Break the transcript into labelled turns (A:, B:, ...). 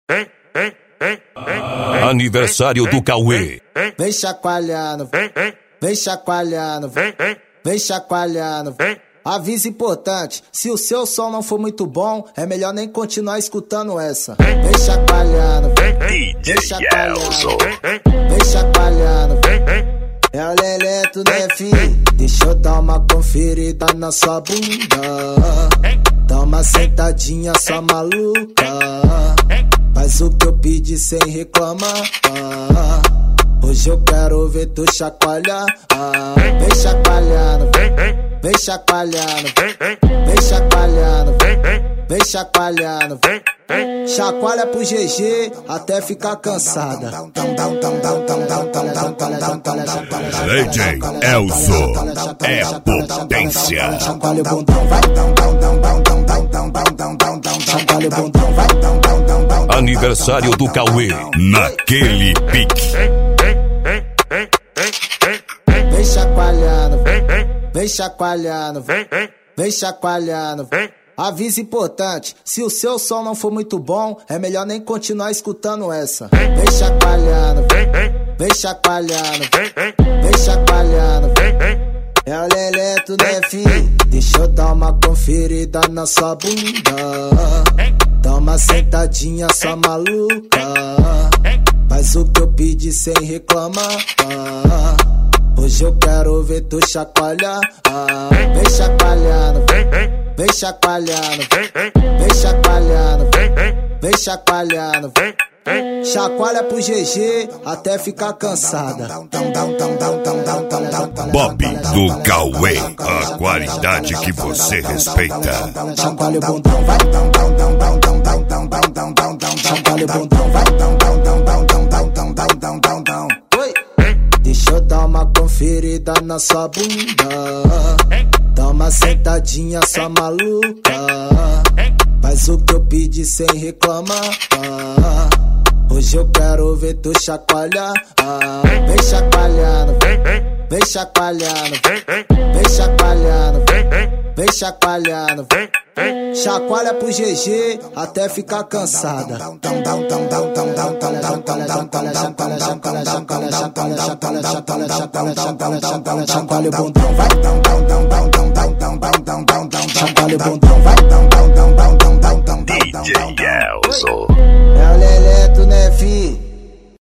A: Aniversário do Cauê.
B: Vem chacoalhando, vem chacoalhando, vem chacoalhando. Aviso importante, se o seu som não for muito bom, é melhor nem continuar escutando essa. Vem chacoalhando, vem chacoalhando, vem chacoalhando. É o Leleto, né, fi? Deixa eu dar uma conferida na sua bunda. Dá uma sentadinha, sua maluca. Faz o que eu pedi sem reclamar. Hoje eu quero ver tu chacoalhar. Vem chacoalhando, vem chacoalhando, vem chacoalhando, vem chacoalhando. Chacoalha pro GG até ficar cansada.
A: DJ Elzo é potência.
B: Chacoalha o bundão, vai. Chacoalha o bundão, vai.
A: Aniversário do Cauê, naquele pique.
B: Vem chacoalhando, vem chacoalhando, vem chacoalhando. Aviso importante, se o seu som não for muito bom, é melhor nem continuar escutando essa. Vem chacoalhando, vem chacoalhando, vem chacoalhando. É o Leleto, né, fi? Deixa eu dar uma conferida na sua bunda. Dá uma sentadinha, sua maluca. Faz o que eu pedi sem reclamar. Hoje eu quero ver tu chacoalhar. Vem chacoalhando, vem chacoalhando, vem chacoalhando, vem chacoalhando. Chacoalha pro GG até ficar cansada.
A: Bob do Cauê, a qualidade que você respeita.
B: Chacoalha o bundão, vai. Chacoalha o bundão, vai. Deixa eu dar uma conferida na sua bunda. Dá uma sentadinha, sua maluca. Faz o que eu pedi sem reclamar. Hoje eu quero ver tu chacoalhar. Vem chacoalhando, vem chacoalhando, vem chacoalhando, vem chacoalhando. Chacoalha pro GG até ficar cansada. Chacoalha o bundão, vai. Chacoalha o bundão, vai.
A: DJ Elzo
B: É o Leleto, né, fi?